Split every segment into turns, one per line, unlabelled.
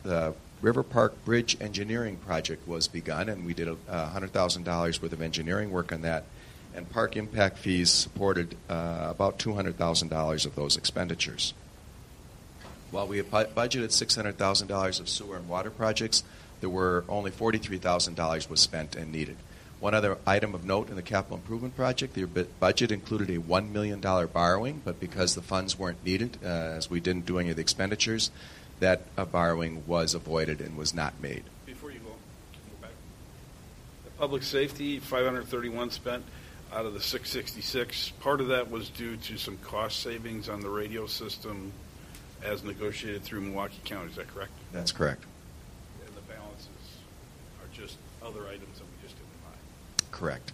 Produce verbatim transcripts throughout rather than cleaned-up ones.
the River Park Bridge engineering project was begun, and we did uh, one hundred thousand dollars worth of engineering work on that. And park impact fees supported uh, about two hundred thousand dollars of those expenditures. While we had bu- budgeted six hundred thousand dollars of sewer and water projects, there were only forty-three thousand dollars was spent and needed. One other item of note in the capital improvement project, the budget included a one million dollars borrowing, but because the funds weren't needed, uh, as we didn't do any of the expenditures, that uh, borrowing was avoided and was not made.
Before you go, can you go back? The public safety, five hundred thirty-one spent out of the six sixty-six. Part of that was due to some cost savings on the radio system as negotiated through Milwaukee County. Is that correct?
That's correct.
And the balances are just other items that we just didn't buy.
Correct.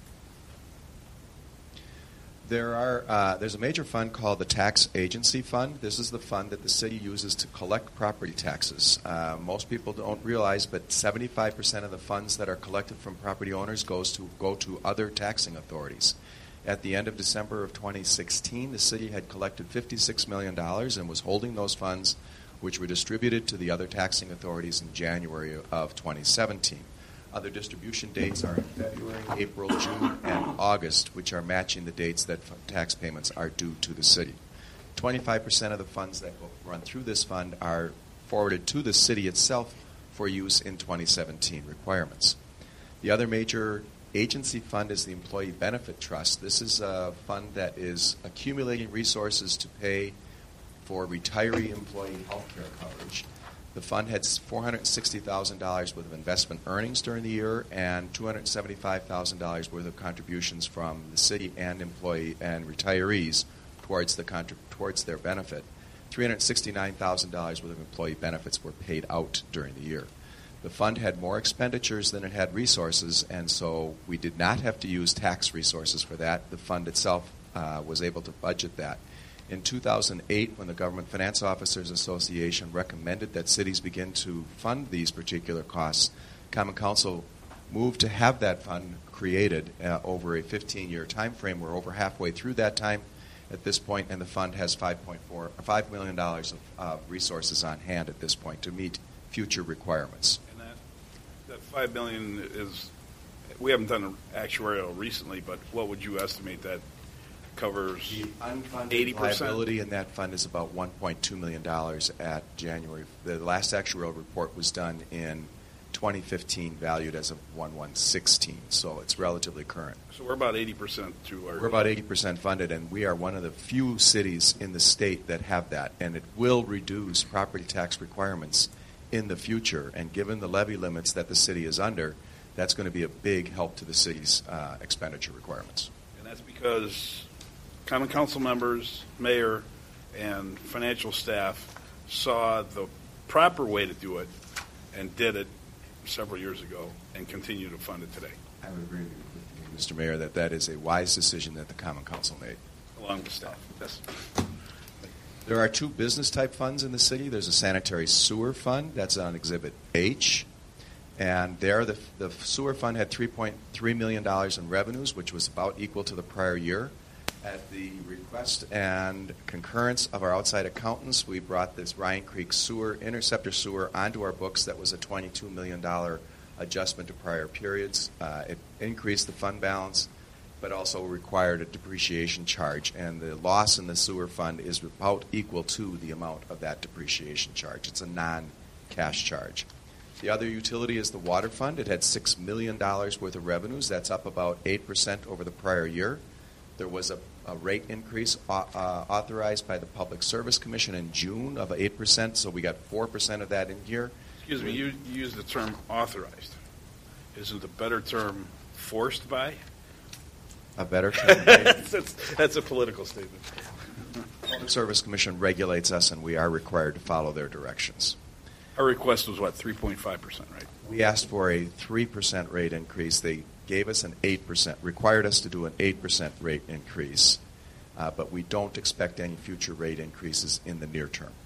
There are uh, there's a major fund called the Tax Agency Fund. This is the fund that the city uses to collect property taxes. Uh, most people don't realize, but seventy-five percent of the funds that are collected from property owners goes to go to other taxing authorities. At the end of December of twenty sixteen, the city had collected fifty-six million dollars and was holding those funds, which were distributed to the other taxing authorities in January of twenty seventeen. Other distribution dates are in February, April, June, and August, which are matching the dates that f- tax payments are due to the city. twenty-five percent of the funds that go run through this fund are forwarded to the city itself for use in twenty seventeen requirements. The other major agency fund is the Employee Benefit Trust. This is a fund that is accumulating resources to pay for retiree employee health care coverage. The fund had four hundred sixty thousand dollars worth of investment earnings during the year and two hundred seventy-five thousand dollars worth of contributions from the city and employee and retirees towards the contrib- towards their benefit. three hundred sixty-nine thousand dollars worth of employee benefits were paid out during the year. The fund had more expenditures than it had resources, and so we did not have to use tax resources for that. The fund itself uh, was able to budget that. In two thousand eight, when the Government Finance Officers Association recommended that cities begin to fund these particular costs, Common Council moved to have that fund created uh, over a fifteen-year time frame. We're over halfway through that time at this point, and the fund has five point four, five million dollars of uh, resources on hand at this point to meet future requirements.
And that, that five million dollars is, we haven't done an actuarial recently, but what would you estimate that covers?
The unfunded
eighty percent
liability in that fund is about one point two million dollars at January. The last actuarial report was done in twenty fifteen, valued as of one one sixteen, so it's relatively current.
So we're about eighty percent through our...
We're about eighty percent funded, and we are one of the few cities in the state that have that, and it will reduce property tax requirements in the future, and given the levy limits that the city is under, that's going to be a big help to the city's uh, expenditure requirements.
And that's because Common Council members, mayor, and financial staff saw the proper way to do it and did it several years ago and continue to fund it today.
I would agree with you, Mister Mayor, that that is a wise decision that the Common Council made.
Along with staff. Yes.
There are two business-type funds in the city. There's a sanitary sewer fund. That's on Exhibit H. And there, the, the sewer fund had three point three million dollars in revenues, which was about equal to the prior year. At the request and concurrence of our outside accountants, we brought this Ryan Creek sewer, interceptor sewer, onto our books. That was a twenty-two million dollars adjustment to prior periods. Uh, it increased the fund balance, but also required a depreciation charge. And the loss in the sewer fund is about equal to the amount of that depreciation charge. It's a non-cash charge. The other utility is the water fund. It had six million dollars worth of revenues. That's up about eight percent over the prior year. There was a, a rate increase uh, uh, authorized by the Public Service Commission in June of eight percent, so we got four percent of that in here.
Excuse me, you, you used the term authorized. Isn't the better term forced by?
A better term?
that's, that's a political statement.
The Public Service Commission regulates us, and we are required to follow their directions.
Our request was, what, three point five percent, right?
We asked for a three percent rate increase. They gave us an eight percent, required us to do an eight percent rate increase, uh, but we don't expect any future rate increases in the near term.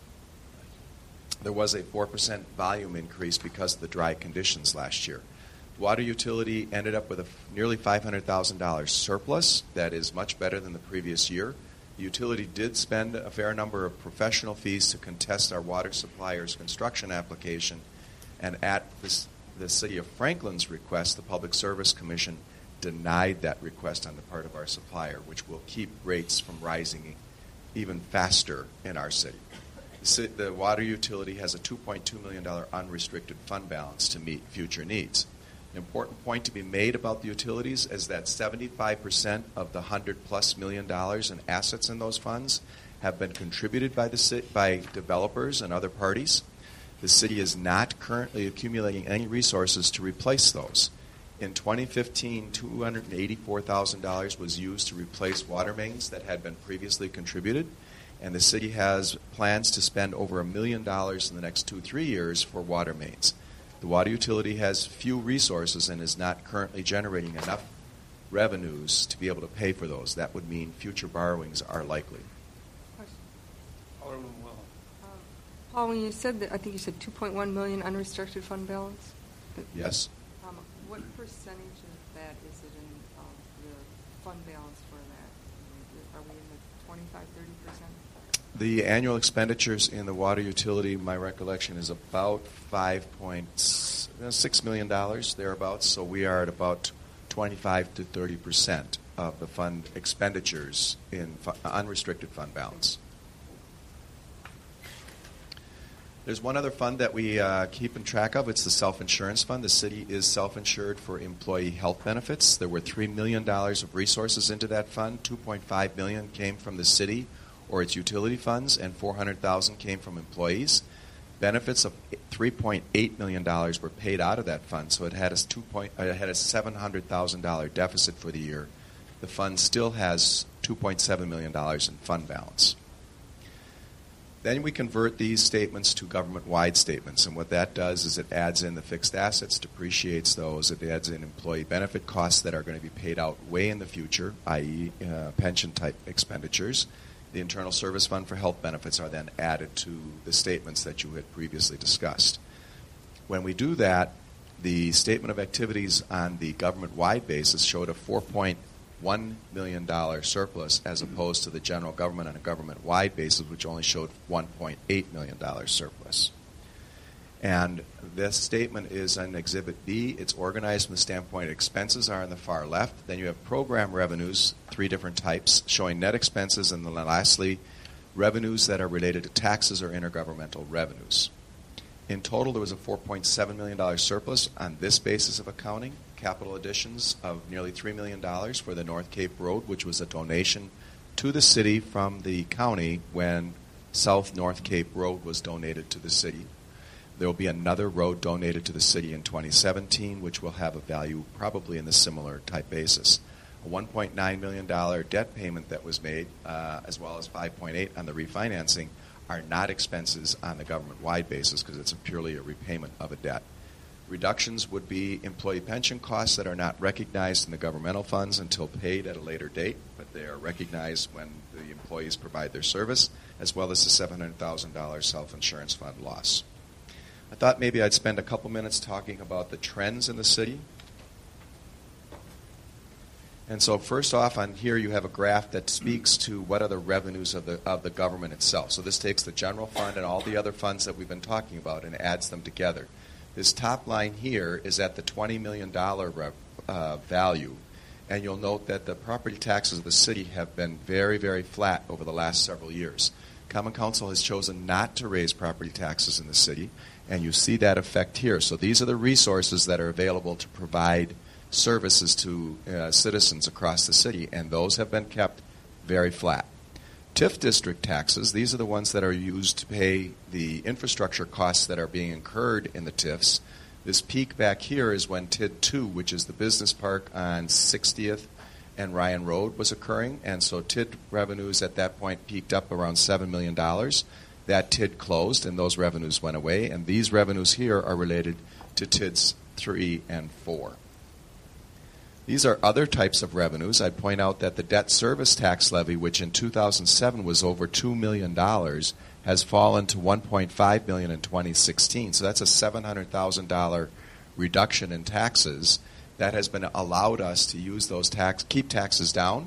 There was a four percent volume increase because of the dry conditions last year. The water utility ended up with a nearly five hundred thousand dollars surplus. That is much better than the previous year. The utility did spend a fair number of professional fees to contest our water supplier's construction application, and at this, the City of Franklin's request, the Public Service Commission denied that request on the part of our supplier, which will keep rates from rising even faster in our city. The, ci- the water utility has a two point two million dollars unrestricted fund balance to meet future needs. An important point to be made about the utilities is that seventy-five percent of the one hundred plus million dollars in assets in those funds have been contributed by the ci- by developers and other parties. The city is not currently accumulating any resources to replace those. In twenty fifteen, two hundred eighty-four thousand dollars was used to replace water mains that had been previously contributed, and the city has plans to spend over a million dollars in the next two, three years for water mains. The water utility has few resources and is not currently generating enough revenues to be able to pay for those. That would mean future borrowings are likely.
Alderman Wilhelm.
Uh, Paul, when you said that, I think you said two point one million unrestricted fund balance?
Yes?
Um, what percentage of that is it in um, the fund balance for that? Are we in the twenty-five, thirty percent?
The annual expenditures in the water utility, my recollection, is about five point six million dollars, thereabouts. So we are at about twenty-five to thirty percent of the fund expenditures in fu- unrestricted fund balance. There's one other fund that we uh, keep in track of. It's the self-insurance fund. The city is self-insured for employee health benefits. There were three million dollars of resources into that fund. two point five million dollars came from the city or its utility funds, and four hundred thousand dollars came from employees. Benefits of three point eight million dollars were paid out of that fund, so it had a, two point, uh, it had a seven hundred thousand dollars deficit for the year. The fund still has two point seven million dollars in fund balance. Then we convert these statements to government-wide statements, and what that does is it adds in the fixed assets, depreciates those, it adds in employee benefit costs that are going to be paid out way in the future, that is uh, pension-type expenditures. The internal service fund for health benefits are then added to the statements that you had previously discussed. When we do that, the statement of activities on the government-wide basis showed a four point one million dollars surplus as opposed to the general government on a government-wide basis, which only showed one point eight million dollars surplus. And this statement is in Exhibit B. It's organized from the standpoint expenses are on the far left. Then you have program revenues, three different types, showing net expenses, and then lastly, revenues that are related to taxes or intergovernmental revenues. In total, there was a four point seven million dollars surplus on this basis of accounting. Capital additions of nearly three million dollars for the North Cape Road, which was a donation to the city from the county when South North Cape Road was donated to the city. There will be another road donated to the city in twenty seventeen, which will have a value probably in the similar type basis. A one point nine million dollars debt payment that was made, uh, as well as five point eight on the refinancing, are not expenses on the government-wide basis because it's a purely a repayment of a debt. Reductions would be employee pension costs that are not recognized in the governmental funds until paid at a later date, but they are recognized when the employees provide their service, as well as the seven hundred thousand dollars self-insurance fund loss. I thought maybe I'd spend a couple minutes talking about the trends in the city. And so first off, on here you have a graph that speaks to what are the revenues of the of the government itself. So this takes the general fund and all the other funds that we've been talking about and adds them together. This top line here is at the twenty million dollars rev, uh, value, and you'll note that the property taxes of the city have been very, very flat over the last several years. Common Council has chosen not to raise property taxes in the city, and you see that effect here. So these are the resources that are available to provide services to uh, citizens across the city, and those have been kept very flat. T I F district taxes, these are the ones that are used to pay the infrastructure costs that are being incurred in the T I Fs. This peak back here is when T I D two, which is the business park on sixtieth and Ryan Road, was occurring, and so T I D revenues at that point peaked up around seven million dollars. That T I D closed, and those revenues went away, and these revenues here are related to T I Ds three and four. These are other types of revenues. I'd point out that the debt service tax levy, which in two thousand seven was over two million dollars, has fallen to one point five million dollars in twenty sixteen. So that's a seven hundred thousand dollars reduction in taxes that has been allowed us to use those tax, keep taxes down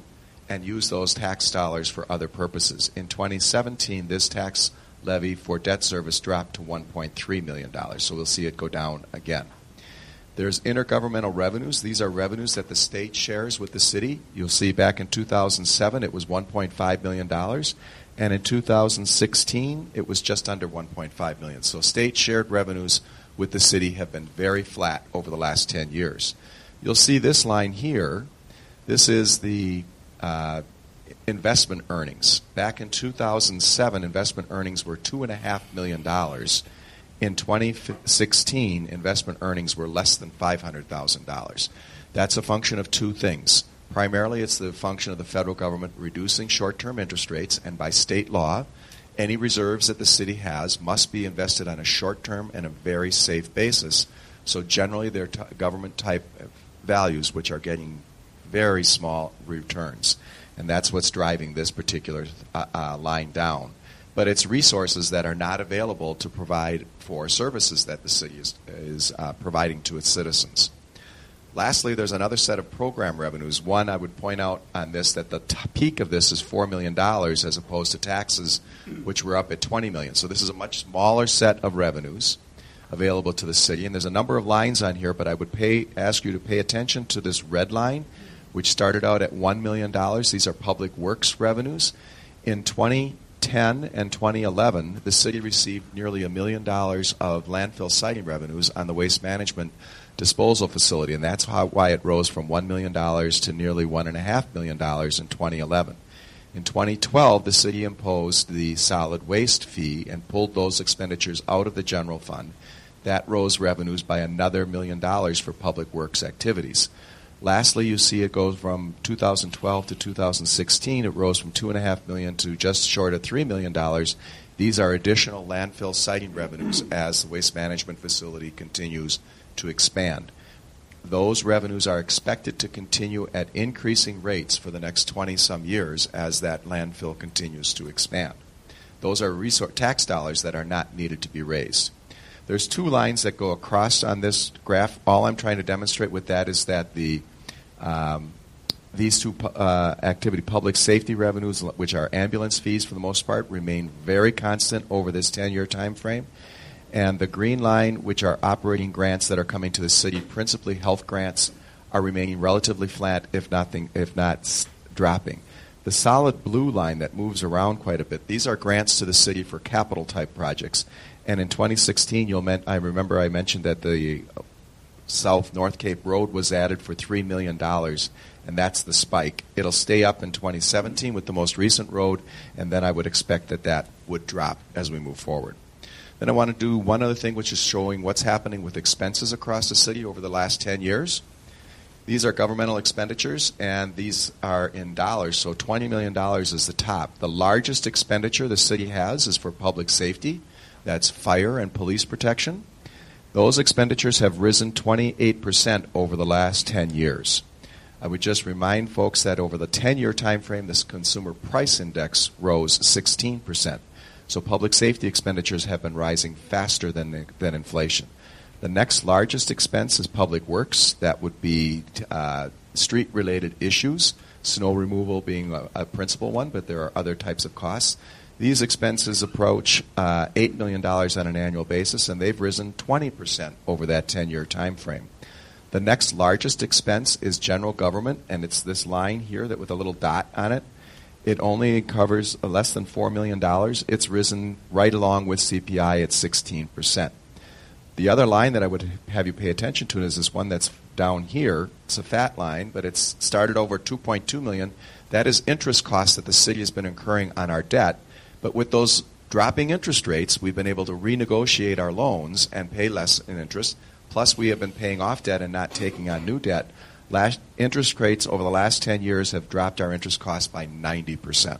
and use those tax dollars for other purposes. In twenty seventeen, this tax levy for debt service dropped to one point three million dollars, so we'll see it go down again. There's intergovernmental revenues. These are revenues that the state shares with the city. You'll see back in two thousand seven it was one point five million dollars, and in two thousand sixteen it was just under one point five million dollars. So state shared revenues with the city have been very flat over the last ten years. You'll see this line here. This is the uh, investment earnings. Back in two thousand seven, investment earnings were two point five million dollars. In twenty sixteen, investment earnings were less than five hundred thousand dollars. That's a function of two things. Primarily, it's the function of the federal government reducing short-term interest rates, and by state law, any reserves that the city has must be invested on a short-term and a very safe basis. So generally, they're t- government-type values, which are getting very small returns. And that's what's driving this particular uh, uh, line down. But it's resources that are not available to provide for services that the city is, is uh, providing to its citizens. Lastly, there's another set of program revenues. One, I would point out on this that the t- peak of this is four million dollars as opposed to taxes, which were up at twenty million dollars. So this is a much smaller set of revenues available to the city. And there's a number of lines on here, but I would pay, ask you to pay attention to this red line, which started out at one million dollars. These are public works revenues. In twenty ten and twenty eleven, the city received nearly a million dollars of landfill siting revenues on the waste management disposal facility, and that's how, why it rose from one million dollars to nearly one point five million dollars in twenty eleven. In twenty twelve, the city imposed the solid waste fee and pulled those expenditures out of the general fund. That rose revenues by another million dollars for public works activities. Lastly, you see it goes from two thousand twelve to two thousand sixteen. It rose from two point five million dollars to just short of three million dollars. These are additional landfill siting revenues as the waste management facility continues to expand. Those revenues are expected to continue at increasing rates for the next twenty-some years as that landfill continues to expand. Those are resort tax dollars that are not needed to be raised. There's two lines that go across on this graph. All I'm trying to demonstrate with that is that the um, these two uh, activity public safety revenues, which are ambulance fees for the most part, remain very constant over this ten-year time frame. And the green line, which are operating grants that are coming to the city, principally health grants, are remaining relatively flat, if nothing, if not dropping. The solid blue line that moves around quite a bit, these are grants to the city for capital-type projects. And in twenty sixteen, you'll men- I remember I mentioned that the South North Cape Road was added for three million dollars, and that's the spike. It'll stay up in twenty seventeen with the most recent road, and then I would expect that that would drop as we move forward. Then I want to do one other thing, which is showing what's happening with expenses across the city over the last ten years. These are governmental expenditures, and these are in dollars, so twenty million dollars is the top. The largest expenditure the city has is for public safety. That's fire and police protection. Those expenditures have risen twenty-eight percent over the last ten years. I would just remind folks that over the ten-year time frame, this consumer price index rose sixteen percent. So public safety expenditures have been rising faster than, than inflation. The next largest expense is public works. That would be uh, street-related issues, snow removal being a, a principal one, but there are other types of costs. These expenses approach uh, eight million dollars on an annual basis, and they've risen twenty percent over that ten-year time frame. The next largest expense is general government, and it's this line here that with a little dot on it. It only covers less than four million dollars. It's risen right along with C P I at sixteen percent. The other line that I would have you pay attention to is this one that's down here. It's a fat line, but it's started over two point two million dollars. That is interest costs that the city has been incurring on our debt. But with those dropping interest rates, we've been able to renegotiate our loans and pay less in interest. Plus, we have been paying off debt and not taking on new debt. Last, interest rates over the last ten years have dropped our interest costs by ninety percent.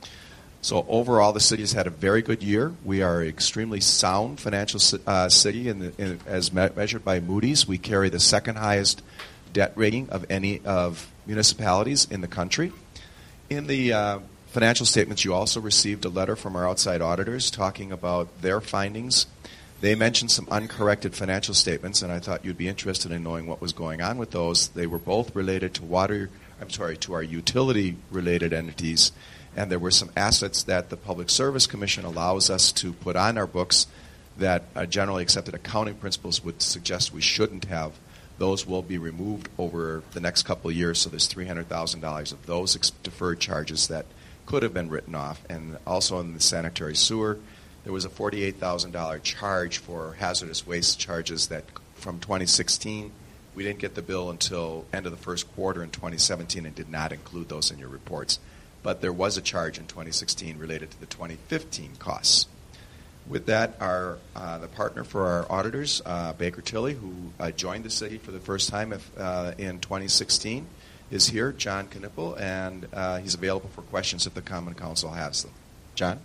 So overall, the city has had a very good year. We are an extremely sound financial uh, city, in the, in, as me- measured by Moody's. We carry the second highest debt rating of any of municipalities in the country. In the uh, financial statements, you also received a letter from our outside auditors talking about their findings. They mentioned some uncorrected financial statements, and I thought you'd be interested in knowing what was going on with those. They were both related to water I'm sorry, to our utility-related entities, and there were some assets that the Public Service Commission allows us to put on our books that uh, generally accepted accounting principles would suggest we shouldn't have. Those will be removed over the next couple of years, so there's three hundred thousand dollars of those ex- deferred charges that could have been written off. And also in the sanitary sewer, there was a forty-eight thousand dollars charge for hazardous waste charges that from twenty sixteen, we didn't get the bill until end of the first quarter in twenty seventeen and did not include those in your reports. But there was a charge in twenty sixteen related to the twenty fifteen costs. With that, our uh, the partner for our auditors, uh, Baker Tilly, who uh, joined the city for the first time if, uh, in twenty sixteen, is here, John Knippel, and uh, he's available for questions if the Common Council has them. John?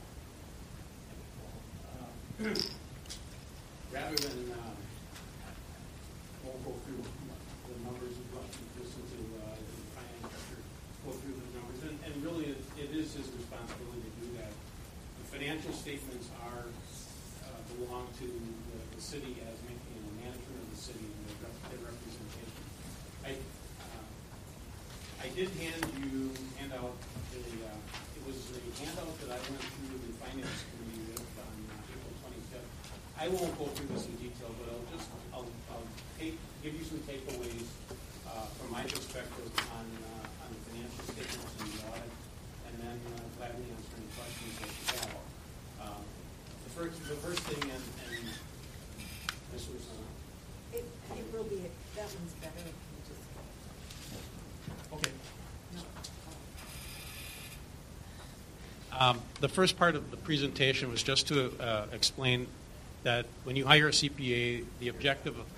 Uh, rather than uh, we'll go through the numbers of what you listen to uh, the finance director go through the numbers, and, and really it, it is his responsibility to do that. The financial statements are uh, belong to the, the city as making a management of the city and their, their representation. I uh, I did hand you hand out the uh, it was a handout that I went through the finance committee with on uh, April twenty-fifth. I won't go through this in detail, but I'll just I'll, I'll take, give you some takeaways uh, from my perspective on uh, on the financial statements and the audit, and then uh, gladly answer any questions that you have. Uh, the first the first thing, and, and this was uh,
it, it will be that one's better if you just
okay.
no.
Um, the first part of the presentation was just to uh, explain that when you hire a C P A, the objective of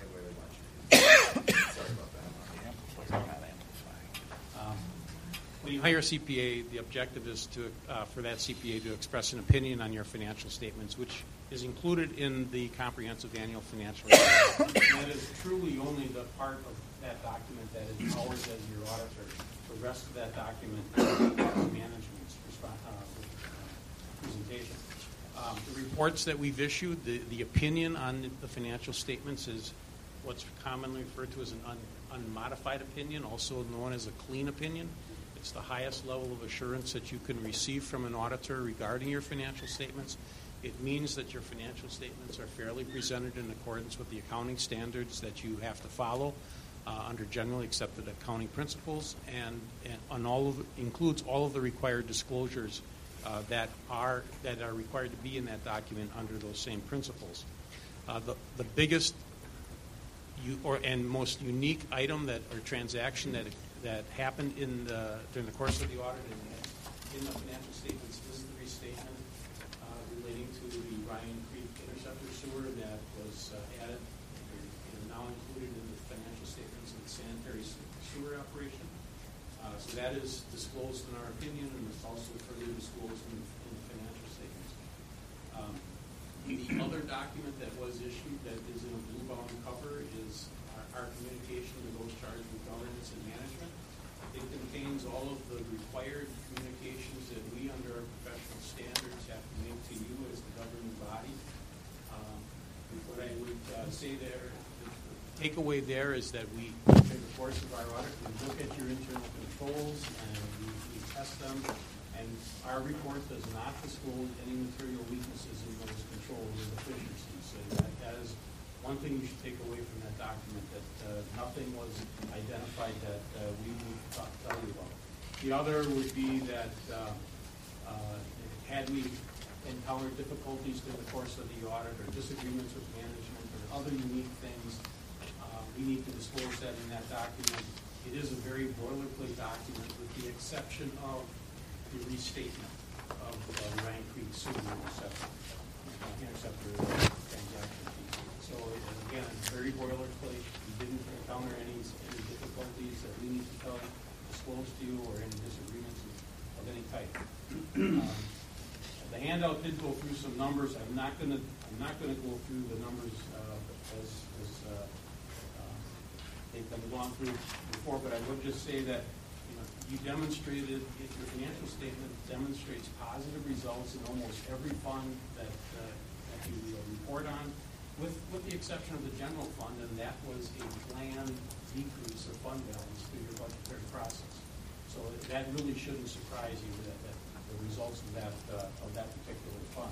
um, when you hire a C P A, the objective is to uh, for that C P A to express an opinion on your financial statements, which is included in the comprehensive annual financial report. And that is truly only the part of that document that is ours as your auditor. The rest of that document is management's response. Uh, presentation. Um, the reports that we've issued, the, the opinion on the financial statements is what's commonly referred to as an un, unmodified opinion, also known as a clean opinion. It's the highest level of assurance that you can receive from an auditor regarding your financial statements. It means that your financial statements are fairly presented in accordance with the accounting standards that you have to follow uh, under generally accepted accounting principles, and, and on all of, includes all of the required disclosures Uh, that are that are required to be in that document under those same principles. Uh, the the biggest you, or and most unique item that or transaction that that happened in the, during the course of the audit and in the financial statements is the restatement uh, relating to the Ryan Creek interceptor sewer that was uh, added and now included in the financial statements of the sanitary sewer operation. Uh, so that is disclosed in our opinion, and it's also further disclosed in, in the financial statements. Um, the other document that was issued that is in a blue bound cover is our, our communication to those charged with governance and management. It contains all of the required communications that we, under our professional standards, have to make to you as the governing body. Um, what I would uh, say there, the takeaway there is that we, in the course of our audit, we look at your internal controls and we, we test them, and our report does not disclose any material weaknesses in those controls or deficiencies. So that, that is one thing you should take away from that document, that uh, nothing was identified that uh, we would talk, tell you about. The other would be that uh, uh, had we encountered difficulties during the course of the audit or disagreements with management or other unique things, uh, we need to disclose that in that document. It is a very boilerplate document with the exception of the restatement of the uh, Ryan Creek sewer interceptor, uh, interceptor transaction fee. So again, it's very boilerplate. We didn't encounter any, any difficulties that we need to tell, disclose to you, or any disagreements of, of any type. um, the handout did go through some numbers. I'm not going to I'm not going to go through the numbers uh, as, as uh, uh, they've been gone through before, but I would just say that you know you demonstrated if your financial statement demonstrates positive results in almost every fund that uh, that you uh, report on. with, with the exception of the general fund, and that was a planned decrease of fund balance through your budgetary process. So that really shouldn't surprise you, that, that the results of that uh, of that particular fund.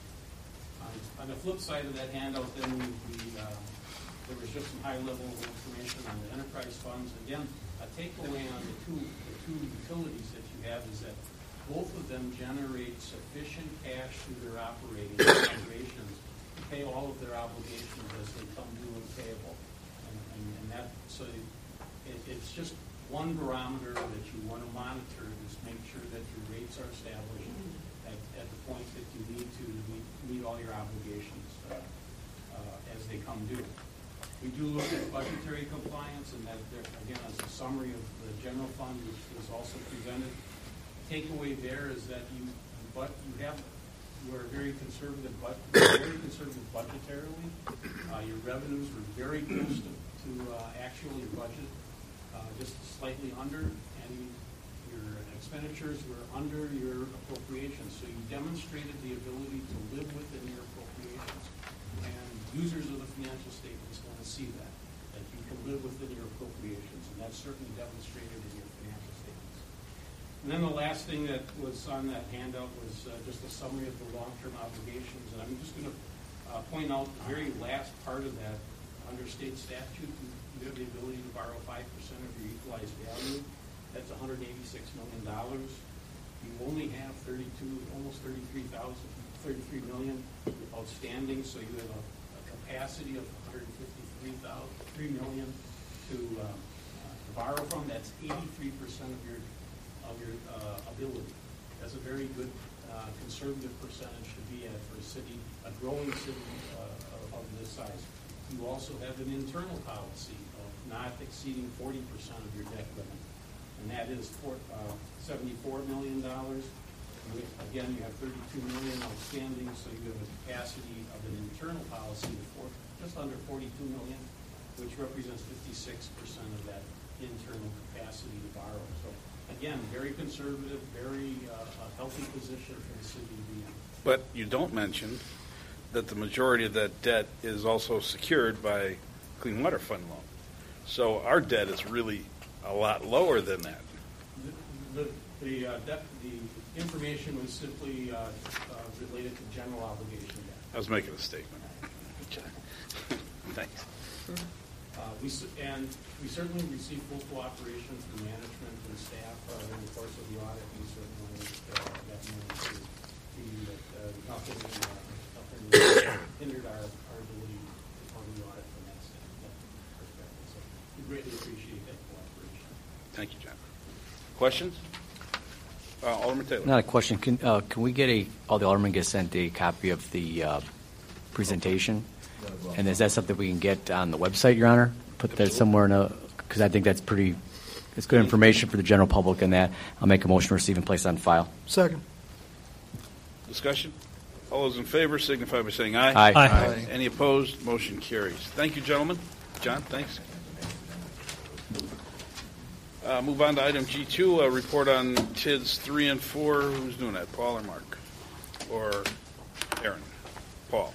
On, on the flip side of that handout, then we, we uh, there was just some high level of information on the enterprise funds. Again, a takeaway on the two the two utilities that you have is that both of them generate sufficient cash through their operating operations to pay all of their obligations as they come due and payable. And, and, and that, so it, it's just one barometer that you want to monitor, is make sure that your rates are established at, at the point that you need to meet, meet all your obligations uh, uh, as they come due. We do look at budgetary compliance, and that, there, again, as a summary of the general fund, which was also presented. Takeaway there is that you, but you have, you are very conservative, but very conservative budgetarily. Uh, your revenues were very close to, to uh, actual your budget, uh, just slightly under, and your expenditures were under your appropriations. So you demonstrated the ability to live within your appropriations, and users of the financial statements want to see that, that you can live within your appropriations, and that's certainly demonstrated in your financial statements. And then the last thing that was on that handout was uh, just a summary of the long-term obligations. And I'm just going to uh, point out the very last part of that. Under state statute, you have the ability to borrow five percent of your equalized value. That's one hundred eighty-six million dollars. You only have thirty-two, almost thirty-three thousand, thirty-three million outstanding, so you have a, a capacity of one hundred fifty-three thousand, three million to, uh, uh, to borrow from. That's eighty-three percent of your of your uh, ability. That's a very good uh, conservative percentage to be at for a city, a growing city uh, of this size. You also have an internal policy of not exceeding forty percent of your debt limit, and that is for, uh, seventy-four million dollars. Again, you have thirty-two million dollars outstanding, so you have a capacity of an internal policy of four, just under forty-two million dollars, which represents fifty-six percent of that internal capacity to borrow. So again, very conservative, very uh, a healthy position for the city to be in.
But you don't mention that the majority of that debt is also secured by Clean Water Fund loan. So our debt is really a lot lower than that.
The, the, the, uh, debt, the information was simply uh, uh, related to general obligation debt.
I was making a statement. Thanks.
Uh, we and we certainly receive full cooperation from management and staff uh, in the course of the audit. We certainly uh, that means to see that uh, nothing, uh, nothing hindered our, our ability to perform the audit from that standpoint. So we greatly appreciate that cooperation.
Thank you, John. Questions? Uh, Alderman Taylor.
Not a question. Can uh, can we get a? All the aldermen get sent a copy of the uh, presentation. And is that something we can get on the website, Your Honor? Put that somewhere in a, because I think that's pretty, it's good information for the general public in that. I'll make a motion to receive and place on file.
Second.
Discussion? All those in favor signify by saying aye.
Aye.
Aye. Aye.
Any opposed? Motion carries. Thank you, gentlemen. John, thanks. Uh, move on to item G two, a report on T I Ds three and four. Who's doing that, Paul or Mark? Or Aaron? Paul.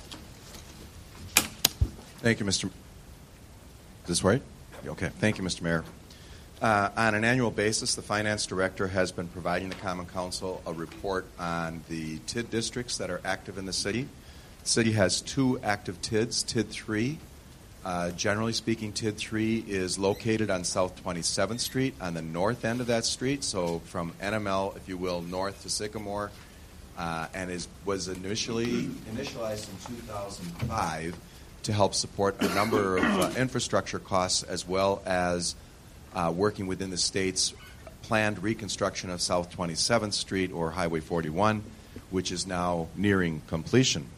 Thank you, Mister Is this right? Okay. Thank you, Mister Mayor. Uh, on an annual basis, the Finance Director has been providing the Common Council a report on the T I D districts that are active in the city. The city has two active T I Ds, T I D three. Uh, generally speaking, T I D three is located on South twenty-seventh Street on the north end of that street, so from N M L, if you will, north to Sycamore, uh, and is was initially initialized in two thousand five to help support a number of uh, infrastructure costs, as well as uh, working within the state's planned reconstruction of South twenty-seventh Street or Highway forty-one, which is now nearing completion.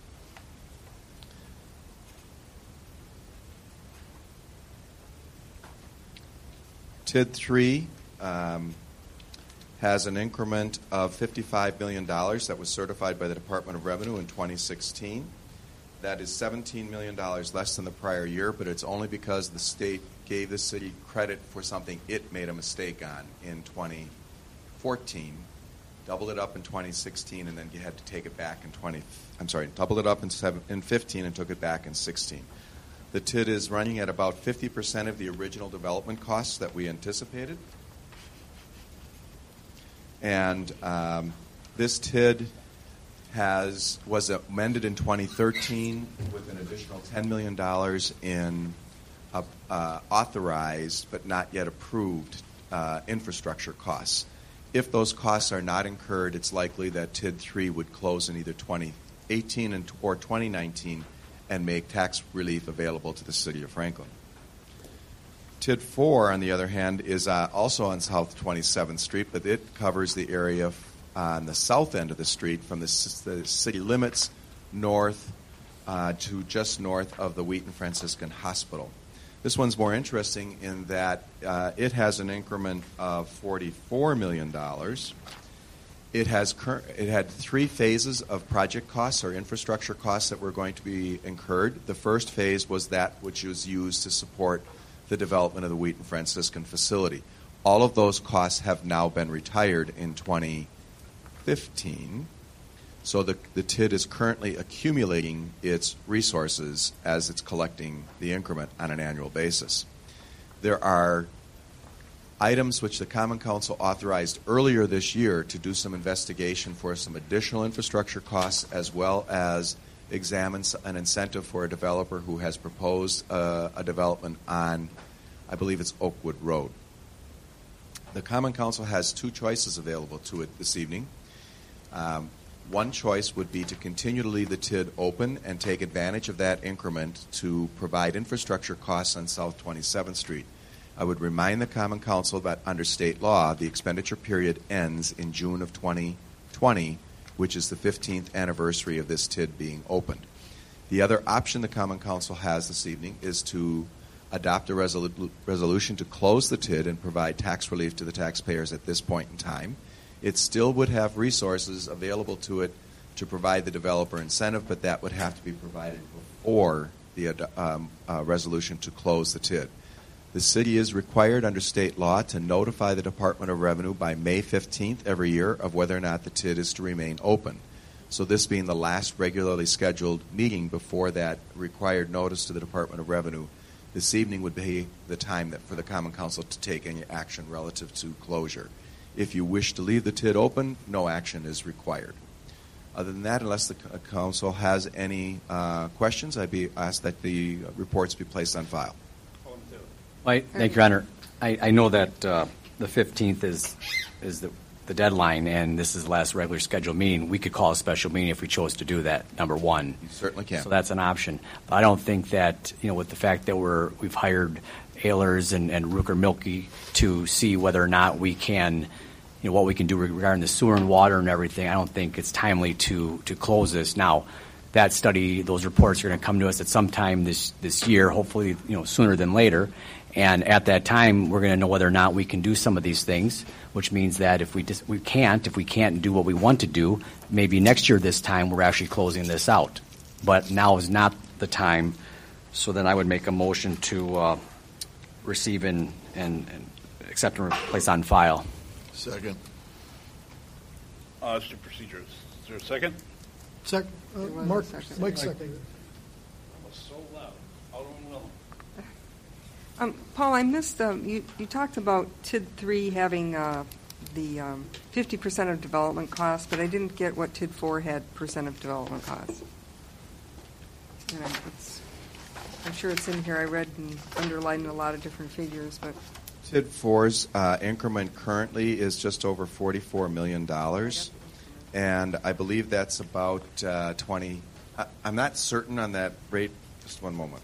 T I D three um, has an increment of fifty-five million dollars that was certified by the Department of Revenue in twenty sixteen. That is seventeen million dollars less than the prior year, but it's only because the state gave the city credit for something it made a mistake on in twenty fourteen. doubled it up in twenty sixteen, and then you had to take it back in twenty. I'm sorry, doubled it up in, seven, in fifteen and took it back in sixteen. The T I D is running at about fifty percent of the original development costs that we anticipated. And um, this T I D has was amended in twenty thirteen with an additional ten million dollars in uh, uh, authorized but not yet approved uh, infrastructure costs. If those costs are not incurred, it's likely that T I D three would close in either twenty eighteen and, or twenty nineteen and make tax relief available to the City of Franklin. T I D four, on the other hand, is uh, also on South twenty-seventh Street, but it covers the area f- on the south end of the street from the, c- the city limits north uh, to just north of the Wheaton Franciscan Hospital. This one's more interesting in that uh, it has an increment of forty-four million dollars. It has cur- it had three phases of project costs or infrastructure costs that were going to be incurred. The first phase was that which was used to support the development of the Wheaton Franciscan facility. All of those costs have now been retired in twenty fifteen. So the, the T I D is currently accumulating its resources as it's collecting the increment on an annual basis. There are items which the Common Council authorized earlier this year to do some investigation for some additional infrastructure costs, as well as examine an incentive for a developer who has proposed uh, a development on, I believe it's Oakwood Road. The Common Council has two choices available to it this evening. Um, one choice would be to continue to leave the T I D open and take advantage of that increment to provide infrastructure costs on South twenty-seventh Street. I would remind the Common Council that under state law, the expenditure period ends in June of twenty twenty, which is the fifteenth anniversary of this T I D being opened. The other option the Common Council has this evening is to adopt a resolu- resolution to close the T I D and provide tax relief to the taxpayers at this point in time. It still would have resources available to it to provide the developer incentive, but that would have to be provided before the um, uh, resolution to close the T I D. The city is required under state law to notify the Department of Revenue by May fifteenth every year of whether or not the T I D is to remain open. So this being the last regularly scheduled meeting before that required notice to the Department of Revenue, this evening would be the time that for the Common Council to take any action relative to closure. If you wish to leave the T I D open, no action is required. Other than that, unless the Council has any uh, questions, I'd be asked that the reports be placed on file.
I, thank you, Your Honor. I, I know that uh, the fifteenth is is the, the deadline, and this is the last regular scheduled meeting. We could call a special meeting if we chose to do that, number one.
You certainly can.
So that's an option. But I don't think that, you know, with the fact that we're, we've hired Ehlers and, and Rooker Milke to see whether or not we can, you know, what we can do regarding the sewer and water and everything, I don't think it's timely to, to close this. Now, that study, those reports are going to come to us at some time this, this year, hopefully, you know, sooner than later. And at that time, we're going to know whether or not we can do some of these things, which means that if we dis- we can't, if we can't do what we want to do, maybe next year this time we're actually closing this out. But now is not the time. So then I would make a motion to uh, receive and, and, and accept and place on file.
Second.
Uh, it's the procedure. Is there a second?
Second. Uh,
There was a
Mark,
second.
Mike seconded.
That was so loud. Alderman Willem.
Um, Paul, I missed, um, you, you talked about T I D three having uh, the um, fifty percent of development costs, but I didn't get what T I D four had percent of development costs. And I'm, it's, I'm sure it's in here. I read and underlined a lot of different figures, but
T I D four's uh, increment currently is just over forty-four million dollars, and I believe that's about uh, twenty. I, I'm not certain on that rate. Just one moment.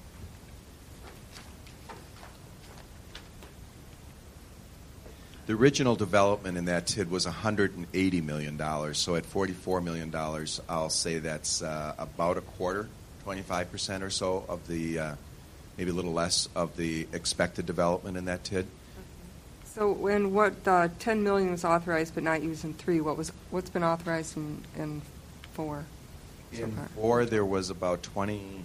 The original development in that T I D was one hundred eighty million dollars, so at forty-four million dollars, I'll say that's uh, about a quarter, twenty-five percent or so of the, uh, maybe a little less of the expected development in that T I D.
so when what uh, ten million was authorized but not used in three, what was what's been authorized in, in four? so
In
far?
four, there was about twenty.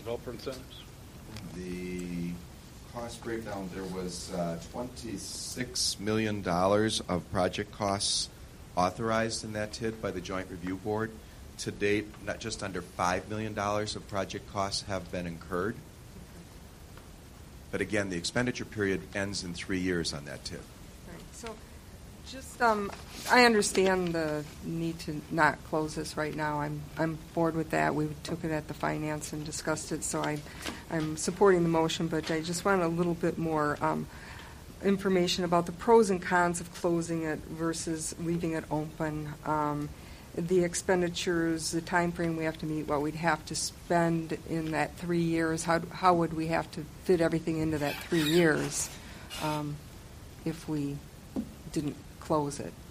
developer incentives?
The cost breakdown, there was uh, twenty-six million dollars of project costs authorized in that T I D by the Joint Review Board. To date, not just under five million dollars of project costs have been incurred. But again, the expenditure period ends in three years on that T I D.
Right. So, just um, I understand the need to not close this right now. I'm I'm bored with that. We took it at the finance and discussed it, so I I'm supporting the motion. But I just want a little bit more um, information about the pros and cons of closing it versus leaving it open. Um, the expenditures, the time frame we have to meet, what we'd have to spend in that three years. How how would we have to fit everything into that three years um, if we didn't close it?